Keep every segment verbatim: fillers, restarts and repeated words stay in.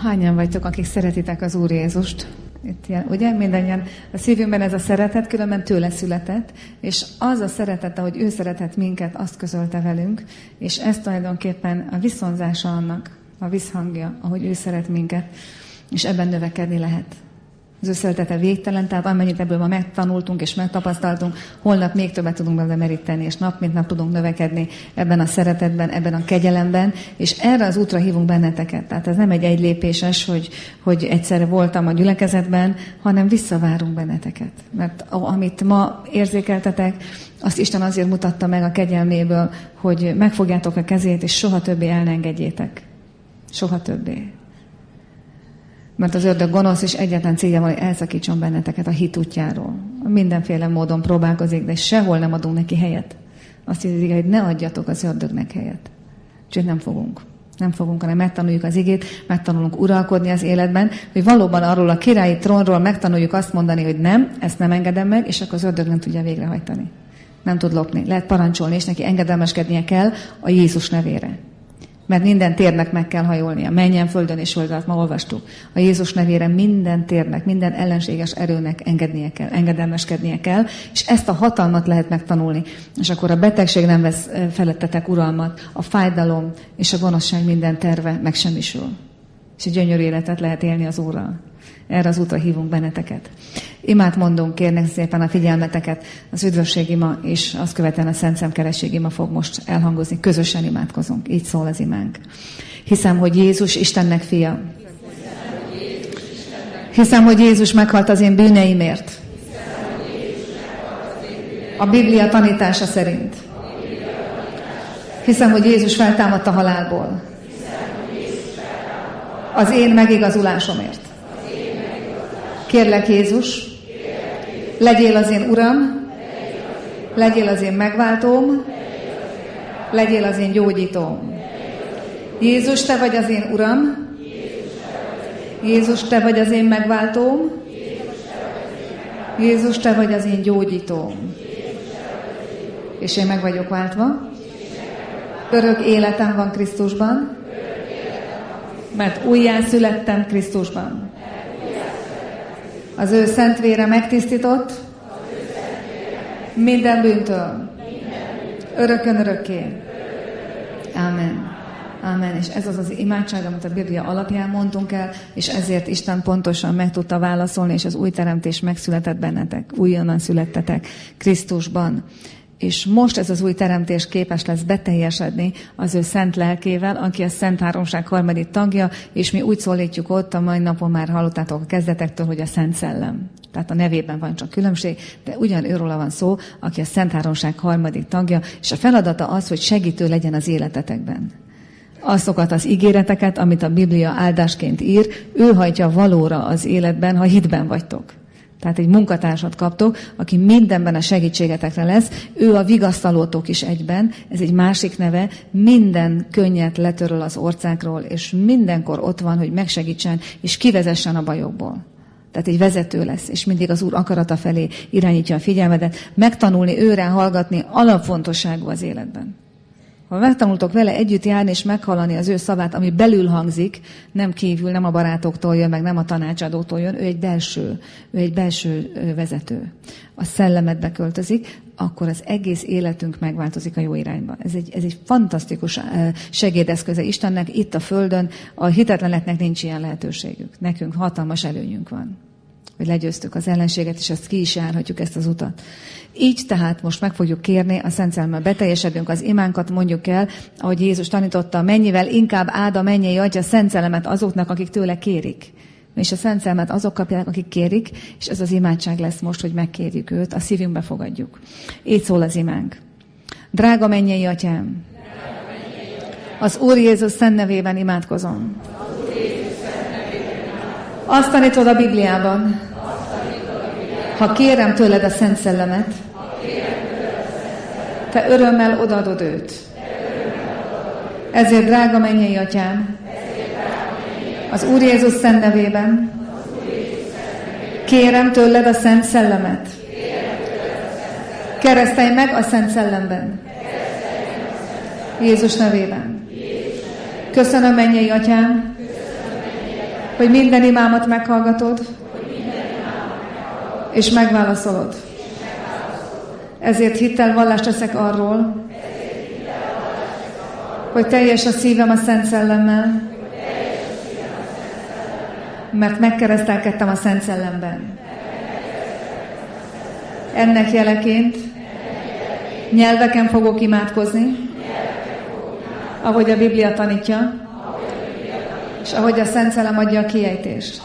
Hányan vagytok, akik szeretitek az Úr Jézust? Itt ilyen, ugye? Mindannyian a szívünkben ez a szeretet, különben tőle született, és az a szeretet, ahogy ő szeretett minket, azt közölte velünk, és ez tulajdonképpen a viszonzása annak, a visszhangja, ahogy ő szeret minket, és ebben növekedni lehet. Az ő szeretete végtelen, tehát amennyit ebből ma megtanultunk és megtapasztaltunk, holnap még többet tudunk belőle meríteni, és nap mint nap tudunk növekedni ebben a szeretetben, ebben a kegyelemben, és erre az útra hívunk benneteket. Tehát ez nem egy egylépéses, hogy, hogy egyszerre voltam a gyülekezetben, hanem visszavárunk benneteket. Mert amit ma érzékeltetek, azt Isten azért mutatta meg a kegyelméből, hogy megfogjátok a kezét, és soha többé el ne engedjétek. Soha többé. Mert az ördög gonosz, és egyetlen célja van, hogy elszakítson benneteket a hit útjáról. Mindenféle módon próbálkozik, de sehol nem adunk neki helyet. Azt hiszik, hogy ne adjatok az ördögnek helyet. Úgyhogy nem fogunk. Nem fogunk, hanem megtanuljuk az igét, megtanulunk uralkodni az életben, hogy valóban arról a királyi trónról megtanuljuk azt mondani, hogy nem, ezt nem engedem meg, és akkor az ördög nem tudja végrehajtani. Nem tud lopni. Lehet parancsolni, és neki engedelmeskednie kell a Jézus nevére. Mert minden térnek meg kell hajolnia. Menjen földön és föld alatt, ma olvastuk. A Jézus nevére minden térnek, minden ellenséges erőnek engednie kell, engedelmeskednie kell, és ezt a hatalmat lehet megtanulni. És akkor a betegség nem vesz felettetek uralmat, a fájdalom és a gonoszság minden terve megsemmisül. És egy gyönyörű életet lehet élni az Úrral. Erre az útra hívunk benneteket. Imát mondunk, kérnek szépen a figyelmeteket. Az üdvösség ima és azt követően a Szent Szemkeresség ima fog most elhangozni. Közösen imádkozunk. Így szól az imánk. Hiszem, hogy Jézus Istennek fia. Hiszem, hogy Jézus meghalt az én bűneimért. A Biblia tanítása szerint. Hiszem, hogy Jézus feltámadt a halálból. Az én megigazulásomért. Kérlek Jézus, legyél az én Uram, legyél az én megváltóm, legyél az én gyógyítóm. Jézus, te vagy az én Uram, Jézus, te vagy az én megváltóm, Jézus, te vagy az én gyógyítóm. És én meg vagyok váltva. Örök életem van Krisztusban, mert újjászülettem Krisztusban. Az ő szent vére megtisztított minden bűntől. Örökön örökké. Amen. Amen. És ez az az imádság, amit a Biblia alapján mondtunk el, és ezért Isten pontosan meg tudta válaszolni, és az új teremtés megszületett bennetek. Újonnan születtetek Krisztusban. És most ez az új teremtés képes lesz beteljesedni az ő szent lelkével, aki a Szent Háromság harmadik tagja, és mi úgy szólítjuk ott, a mai napon már hallottátok a kezdetektől, hogy a Szent Szellem. Tehát a nevében van csak különbség, de ugyan őróla van szó, aki a Szent Háromság harmadik tagja, és a feladata az, hogy segítő legyen az életetekben. Azokat az ígéreteket, amit a Biblia áldásként ír, ő hajtja valóra az életben, ha hitben vagytok. Tehát egy munkatársat kaptok, aki mindenben a segítségetekre lesz, ő a vigasztalótok is egyben, ez egy másik neve, minden könnyet letöröl az orcákról, és mindenkor ott van, hogy megsegítsen, és kivezessen a bajokból. Tehát egy vezető lesz, és mindig az Úr akarata felé irányítja a figyelmedet, megtanulni őre hallgatni alapfontosságú az életben. Ha megtanultok vele együtt járni és meghallani az ő szavát, ami belül hangzik, nem kívül, nem a barátoktól jön, meg nem a tanácsadótól jön, ő egy belső, ő egy belső vezető. A szellemet beköltözik, akkor az egész életünk megváltozik a jó irányba. Ez egy, ez egy fantasztikus segédeszköze Istennek itt a Földön. A hitetleneknek nincs ilyen lehetőségük. Nekünk hatalmas előnyünk van, hogy legyőztük az ellenséget, és ezt ki is járhatjuk, ezt az utat. Így tehát most meg fogjuk kérni a Szent Szellemmel beteljesedünk, az imánkat mondjuk el, ahogy Jézus tanította, mennyivel inkább áld a mennyei Atya a Szent Szellemet azoknak, akik tőle kérik. És a Szent Szellemet azok kapják, akik kérik, és ez az imádság lesz most, hogy megkérjük őt, a szívünkbe fogadjuk. Így szól az imánk. Drága mennyei Atyám, az Úr Jézus szent nevében imádkozom. Azt tanítod a Bibliában, ha kérem tőled a Szent Szellemet, te örömmel odaadod őt. Ezért, drága mennyei Atyám, az Úr Jézus szent nevében kérem tőled a Szent Szellemet. Keresztelj meg a Szent Szellemben. Jézus nevében. Köszönöm, mennyei Atyám, hogy minden imámat meghallgatod, és megválaszolod. Ezért hittelvallást teszek arról, hogy teljes a szívem a Szent Szellemmel, mert megkeresztelkedtem a Szent Szellemben. Ennek jeleként nyelveken fogok imádkozni, ahogy a Biblia tanítja, és ahogy a Szent Szellem adja a kiejtést.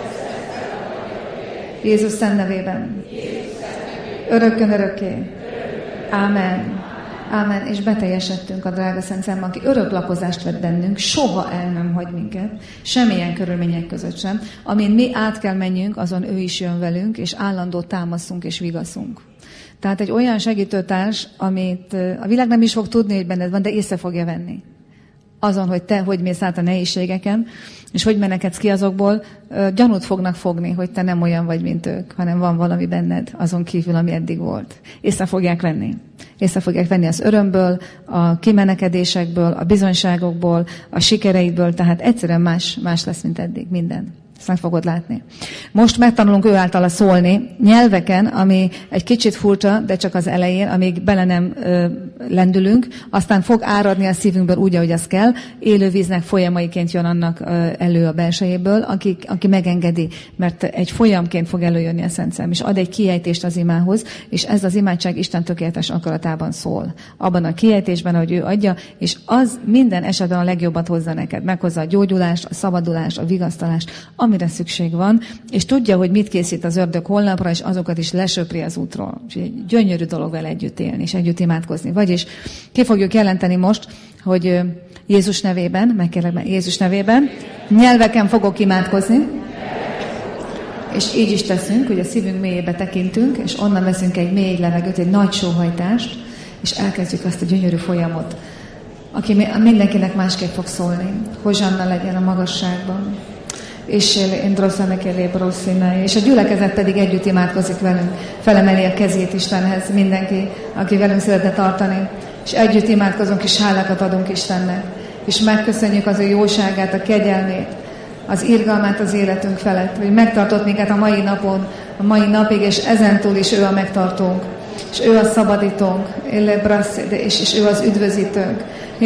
Jézus szent nevében. Örökkön örökké. Ámen. Ámen. És beteljesedtünk a drága Szent Szellem, aki örök lakozást vett bennünk, soha el nem hagy minket, semmilyen körülmények között sem. Amin mi át kell menjünk, azon ő is jön velünk, és állandó támaszunk és vigaszunk. Tehát egy olyan segítőtárs, amit a világ nem is fog tudni, hogy benned van, de észre fogja venni. Azon, hogy te hogy mész át a nehézségeken, és hogy menekedsz ki azokból, gyanút fognak fogni, hogy te nem olyan vagy, mint ők, hanem van valami benned, azon kívül, ami eddig volt. Észre fogják venni. Észre fogják venni az örömből, a kimenekedésekből, a bizonyságokból, a sikereidből, tehát egyszerűen más, más lesz, mint eddig, minden. Ezt meg fogod látni. Most megtanulunk ő általa szólni nyelveken, ami egy kicsit furcsa, de csak az elején, amíg bele nem ö, lendülünk, aztán fog áradni a szívünkből úgy, ahogy az kell. Élő víznek folyamaiként jön annak ö, elő a belsejéből, aki, aki megengedi, mert egy folyamként fog előjönni a Szent Szellem, és ad egy kiejtést az imához, és ez az imádság Isten tökéletes akaratában szól. Abban a kiejtésben, ahogy ő adja, és az minden esetben a legjobbat hozza neked. Meghozza a gyógyulást, a szabadulást, a vigasztalást, amire szükség van, és tudja, hogy mit készít az ördög holnapra, és azokat is lesöpri az útról. És egy gyönyörű dolog vele együtt élni, és együtt imádkozni. Vagyis ki fogjuk jelenteni most, hogy Jézus nevében, megkérlek, Jézus nevében, nyelveken fogok imádkozni, és így is teszünk, hogy a szívünk mélyébe tekintünk, és onnan veszünk egy mély levegőt, egy nagy sóhajtást, és elkezdjük azt a gyönyörű folyamot, aki mindenkinek másképp fog szólni. Hozsanna legyen a magasságban. És és a gyülekezet pedig együtt imádkozik velünk, felemeli a kezét Istenhez mindenki, aki velünk szeretne tartani, és együtt imádkozunk, és hálákat adunk Istennek, és megköszönjük az ő jóságát, a kegyelmét, az irgalmát az életünk felett, hogy megtartott minket a mai napon, a mai napig, és ezentúl is ő a megtartónk, és ő a szabadítónk, és, és ő az üdvözítőnk.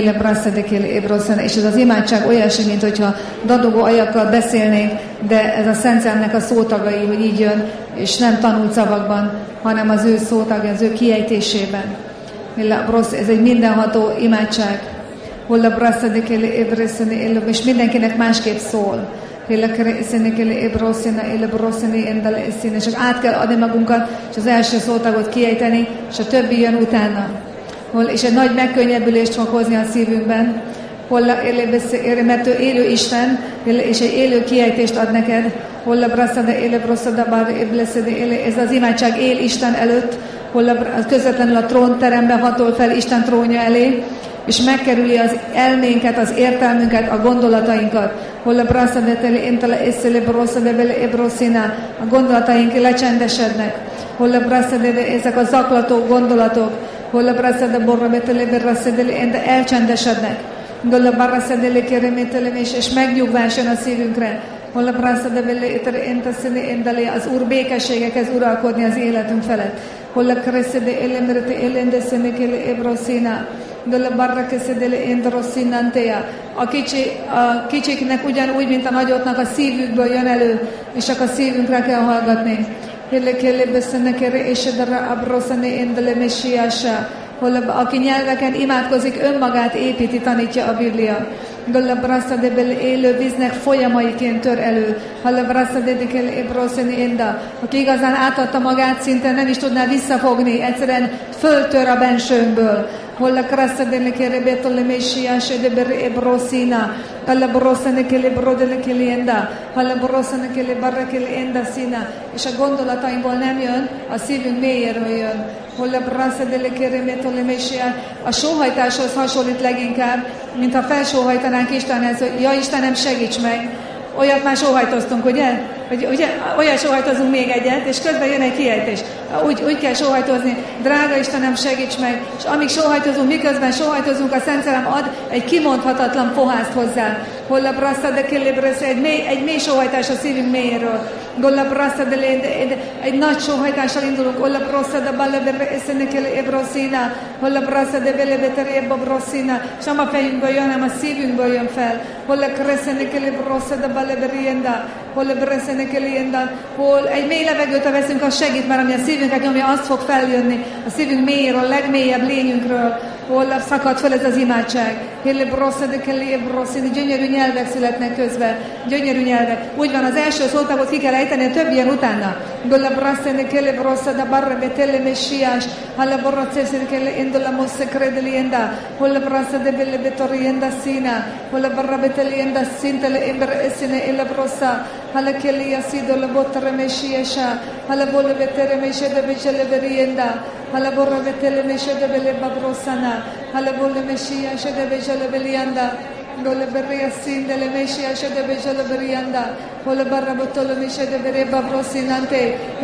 És ez az imádság olyasmi, mint hogyha dadogó ajakkal beszélnénk, de ez a Szent Szellemnek a szótagai, hogy így jön, és nem tanult szavakban, hanem az ő szótagja, az ő kiejtésében. Ez egy mindenható imádság. És mindenkinek másképp szól. És csak át kell adni magunkat, és az első szótagot kiejteni, és a többi jön utána. És egy nagy megkönnyebbülést fog hozni a szívünkben, mert ő élő Isten, és egy élő kiejtést ad neked. Ez az imádság él Isten előtt, közvetlenül a trónteremben hatol fel Isten trónja elé, és megkerüli az elménket, az értelmünket, a gondolatainkat. A gondolataink lecsendesednek. Ezek a zaklató gondolatok, elcsendesednek. És megnyugvás jön a szívünkre. Az Úr békessége kezd uralkodni az életünk felett. A, kicsi, a kicsiknek ugyanúgy, mint a nagyoknak a szívükből jön elő, és csak a szívünkre kell hallgatni. Aki nyelveken imádkozik, önmagát építi, tanítja a Biblia. Élő víznek folyamaiként tör elő. Aki igazán átadta magát, szinte nem is tudná visszafogni, egyszerűen föltör a bensőnkből. És a gondolatainkból nem jön, a szívünk mélyéről jön. A sóhajtáshoz hasonlít leginkább, mintha felsóhajtanánk Istenhez, hogy ja, Istenem, segíts meg. Olyat már sóhajtoztunk, ugye? hogy ugye, olyan sóhajtozunk még egyet, és közben jön egy kiejtés. Úgy, úgy kell sóhajtozni. Drága Istenem, segíts meg! És amíg sóhajtozunk, miközben sóhajtozunk, a Szent Szellem ad egy kimondhatatlan pohászt hozzá. Holla brassa de kelebresse, egy mély, egy mély sóhajtás a szívünk mélyéről. Golla brassa de egy, egy nagy sóhajtással indulunk. Holla brassa de balleberre eszenekele ebroszina. Holla brassa de belebetere ebroszina. És nem a fejünkből jön, hanem a szívünkből jön fel. Holla kreszenekele brossa de balleberienda. Holla breszenekele jenda. Hol egy mély levegőt, ha veszünk, az segít, mert ami a szívünket nyomja, azt fog feljönni. A szívünk mélyéről, a legmélyebb lényünkről. Hol szakad fel ez az imádság. Helle brossa de kele ebroszina. Gyönyörű nyelvek születnek közben. Gyönyörű nyelvek. Úgy van, az első szótagot ki kell ejteni, a több ilyen utána. Golla brassene kele brossa da barra betele messiás. Halla borrazzese kele endola mosse credelienda. Holla brassa de belle betorienda sina. Holla barra betelienda sintele ember esene ella brossa. Halla kele yasido la bottare messiasha. Halla bolle betere meshe de becele berienda. Halla borra betele meshe de belle babrossana. Halla bolle messiasha de becele belianda. Golle berria sindele messiasha de becele berianda. Holla barra bottole meshe de bere babrossinante.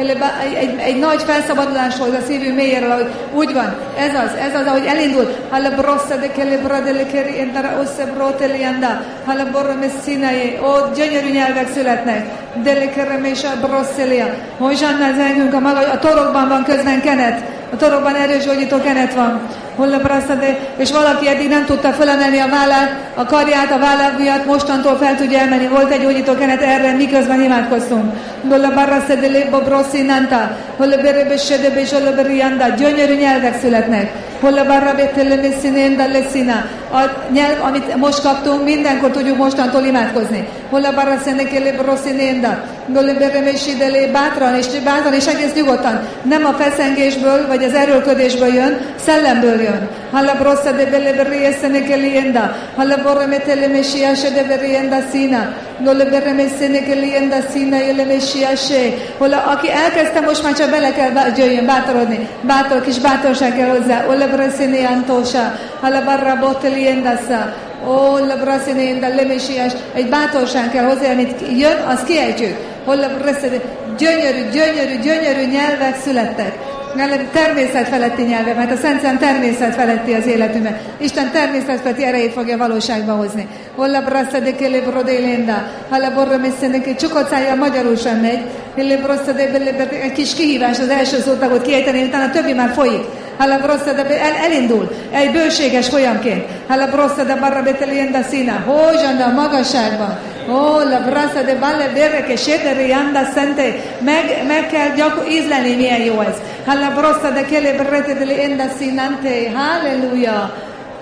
Egy, egy nagy felszabadulás hoz a szívünk mélyéről, ahogy úgy van. Ez az, ez az, ahogy elindul. Halla brossa de kele bradele keri endara osse brotelianda. Halla borra messinae. Ó, gyönyörű nyelvek születnek. Dele kere mesha brosselia. Hozsannál zengünk a maga, a torokban van közben kenet. A torokban erős gyógyító kenet van. Holla brassa de, és valaki eddig nem tudta felemelni a vállát, a karját a vállát miatt, mostantól fel tudja emelni. Volt egy gyógyító kenet erre, miközben imádkoztunk. Holla brassa de lebo brossinanta. Holla berebesse de bejolla berianda. Gyönyörű nyelvek születnek. Holla barra betele messinenda lessina. A nyelv, amit most kaptunk, mindenkor tudjuk mostantól imádkozni. Holla barra szenekele brossinenda. Holla beremessi de le bátran, és bátran, és egész nyugodtan. Nem a feszengésből, vagy az erőlködésből jön, szellemből jön. Halla brossa de belle berrie senekelienda. Halla borra metele messiase de berienda sina. Holla berre messenekelienda sina ele messiase. Holla, aki elkezdte, most már csak bele kell jöjjön, bátorodni. Bátor, kis bátorság kell hozzá. Holla bressene antosa. Halla barra boteliendasa. Ó, la braszinénda, lemessiás, egy bátorság kell hozzá, amit jön, azt kiejtjük. Holla brasziné, gyönyörű, gyönyörű, gyönyörű nyelvek születtek. Természetfeletti nyelvek, mert a Szent Szellem természetfeletti az életünkben. Isten természetfeletti erejét fogja valóságba hozni. Holla brassa de kele brodélenda, halla borra messzenek, csukott szájjal magyarul sem megy. Hille brossa de belle, egy kis kihívás az első szótagot kiejteni, utána a többi már folyik. Halla brossa de el, elindul, egy bőséges folyamként. Halla brossa de barra betelienda szína, hózsanda a magasságban. Ó, la brassa de balle verre che scendere anda sente. Meg, meg kell gyakor, ízlelni, milyen jó ez. Halla brossa de kele brete de enda sinante. Halleluja.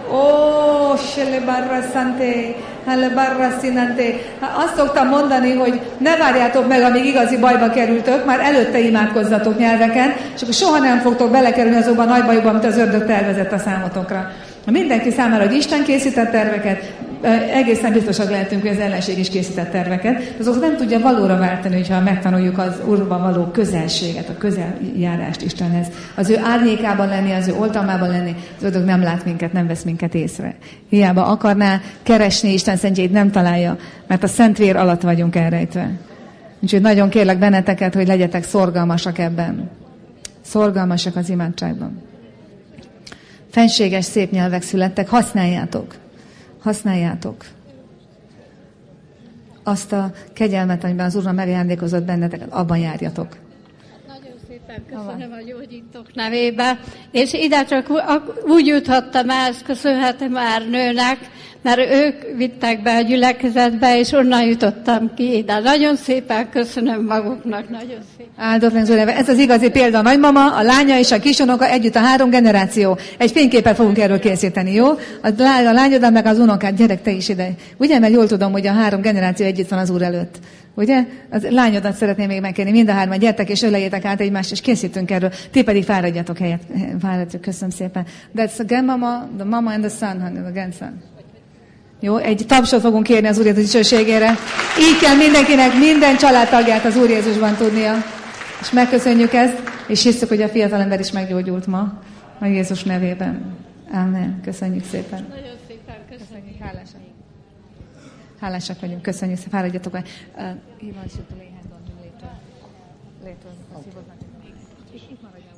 Ó, se le barra sante. Halla barra sinante. Azt szoktam mondani, hogy ne várjátok meg, amíg igazi bajba kerültök, már előtte imádkozzatok nyelveken, és akkor soha nem fogtok belekerülni azokban a nagy bajokba, amit az ördög tervezett a számotokra. Mindenki számára, hogy Isten készített terveket, egészen biztosak lehetünk, hogy az ellenség is készített terveket, azokat nem tudja valóra váltani, hogyha megtanuljuk az Úrban való közelséget, a közeljárást Istenhez. Az ő árnyékában lenni, az ő oltalmában lenni, az ördög nem lát minket, nem vesz minket észre. Hiába akarná keresni Isten szentjét, nem találja, mert a szent vér alatt vagyunk elrejtve. Úgyhogy nagyon kérlek benneteket, hogy legyetek szorgalmasak ebben. Szorgalmasak az imádságban. Fenséges, szép nyelvek születtek, használjátok. Használjátok. Azt a kegyelmet, amiben az Úr megajándékozott benneteket, abban járjatok. Nagyon szépen köszönöm a gyógyítók nevébe, és ide csak úgy juthattam el, ezt köszönhetem már nőnek, mert ők vittek be a gyülekezetbe, és onnan jutottam ki ide. Nagyon szépen köszönöm maguknak, nagyon szépen. Áldott legyen az Úr neve. Ez az igazi példa. A nagymama, a lánya és a kisunoka együtt, a három generáció. Egy fényképet fogunk erről készíteni, jó? A lányod, meg az unokát, gyerek, te is ide. Ugye, mert jól tudom, hogy a három generáció együtt van az Úr előtt. Ugye? Az lányodat szeretném még megkérni, mind a hárman, gyertek és öleljétek át egymást, és készítünk erről. Ti pedig fáradjatok helyet. Fáradjatok, köszönöm szépen. That's the grandmama, the mama and the son, honey, the grandson. Jó, egy tapsot fogunk kérni az Úr Jézus dicsőségére. Így kell mindenkinek, minden családtagját az Úr Jézusban tudnia. És megköszönjük ezt, és hiszük, hogy a fiatalember is meggyógyult ma a Jézus nevében. Amen. Köszönjük szépen. Nagyon szépen köszönjük. Hálásak. Hálásak vagyunk. Köszönjük szépen. Fáradjatok. Uh, Andrétől szívoznak. Itt maradjál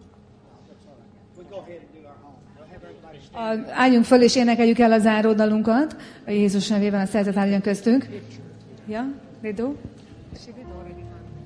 oda. Álljunk föl és énekeljük el a záródalunkat. A Jézus nevében a szerzet álljon köztünk. Ja, Ridó?